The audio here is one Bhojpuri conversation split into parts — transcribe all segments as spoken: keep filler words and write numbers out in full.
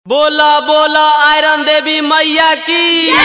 बोला बोला आयरन देवी मैया की।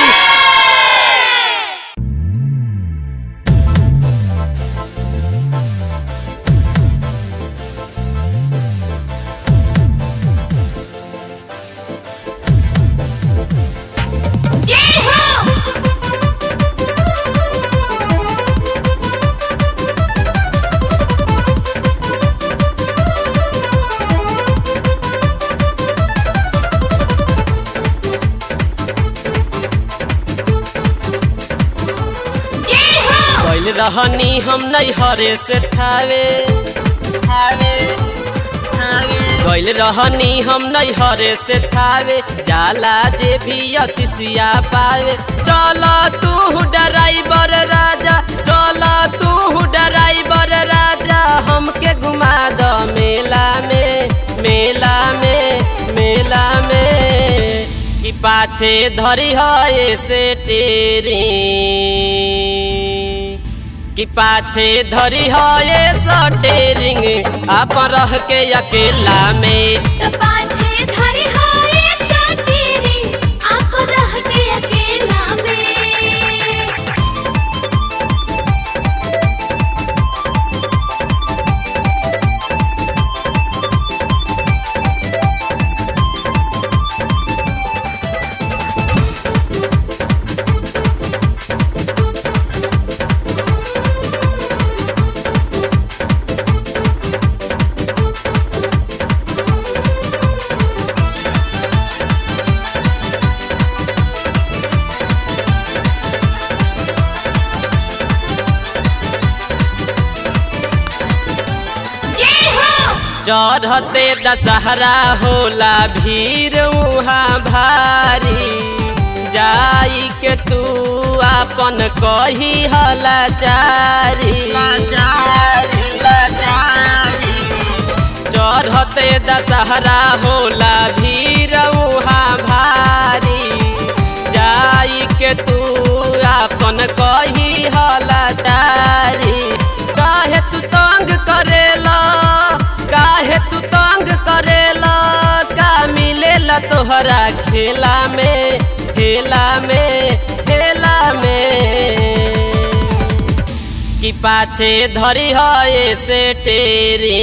रहनी हम नहीं हरे से थावे थावे थावे गइल रहनी हम नहीं हरे से थावे जाला जे भी अतिसिया पावे। चला तू ड्राइवर राजा, चला तू ड्राइवर राजा, हमके घुमा द मेला में मेला में मेला में। कि पाछे धरी है से तेरी कि पाछे धरी है सटेरिंग आप रह के अकेला में। तो पाछे धरी है सटेरिंग आप रह के अकेला में। चढ़ते दशहरा होला भीड़ उहाँ भारी, जाई के तू अपन कही हलाचारी चढ़ते दशहरा होला भीड़ उहाँ भारी, जाई के तू अपन कही हलाचारी। काहे तू तंग करेला, काहे तू तंग करेला, का मिलेला तोहरा खेला में खेला में खेला में। कि पाछे धरी है से तेरी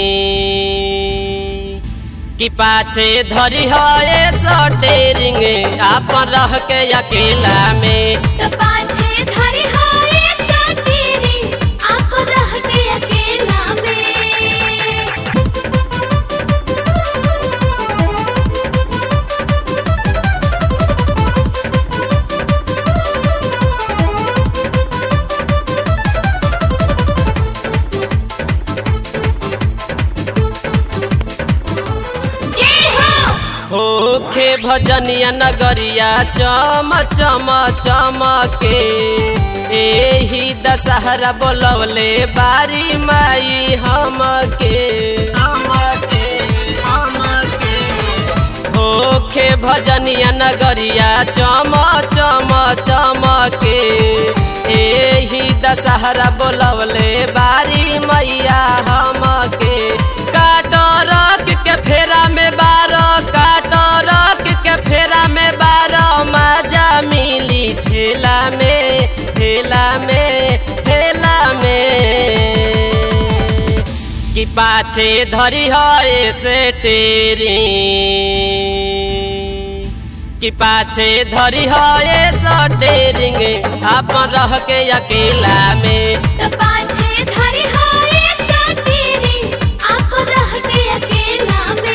कि पाछे धरी है सटेरिंग आप रह के अकेला में। तो पाछे धरी है सटेरिंग आप रह के अकेला में। होखे भजनिया नगरिया चम चम चमके, एही दशहरा बोलवले बारी माई हमके हमके हमके। होखे भजनिया नगरिया चम चम चमके, एही दशहरा बोलवले बारी मैया हमके। काटरक के फेरा में बारो, काटरक के फेरा में बारो, मजा मिली ठेला में ठेला में ठेला में। कि पाछे धरी है से तेरी कि पाछे धरी है सटेरिंग आप रह के अकेला में। तो पाछे धरी है सटेरिंग आप रह के अकेला में।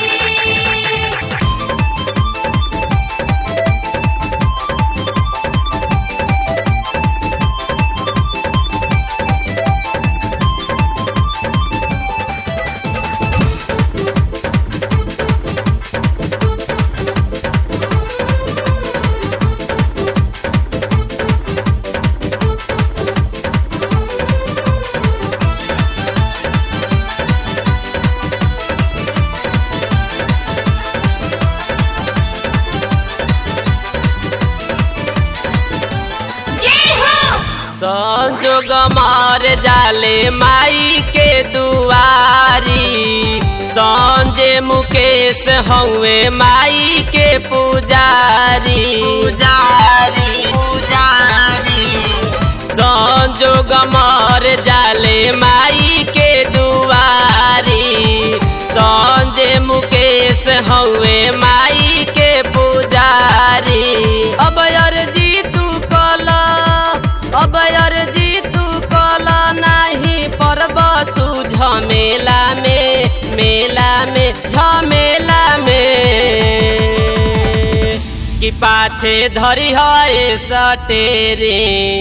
जोग मार जाले माई के दुआरी संजय मुकेश हउए माई के पुजारी पुजारी पुजारी संजोग मार जाले माई के दुआरी संजय मुकेश हउए माई के पुजारी अब अर्जी तू कला अब अर्जी तू कला नहीं परब तू झमेला में मेला में झमेला में कि पाछे धरी है सटेरे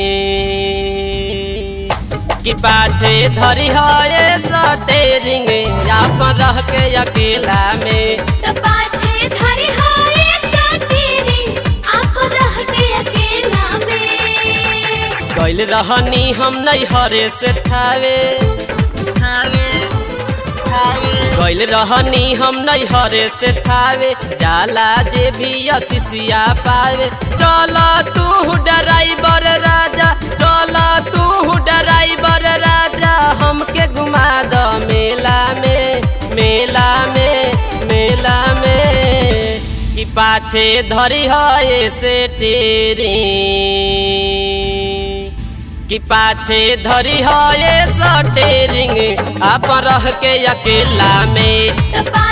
कि पाछे धरी है सटेरिंग अपन रह के अकेला में तो पाछे धरी हाय सटीरिंग आप रह के अकेला में गइल रहनी हम नैहरे से थावे थावे थावे गइल रहनी हम नैहरे से थावे जाला जे भी अतिसिया पावे चल तू ड्राइवर राजा चल तू ड्राइवर राजा हमके घुमा द मेला में मेला में मेला में कि पाछे धरी है से तेरी कि पाछे धरी है सटेरिंग आप रह के अकेला में तो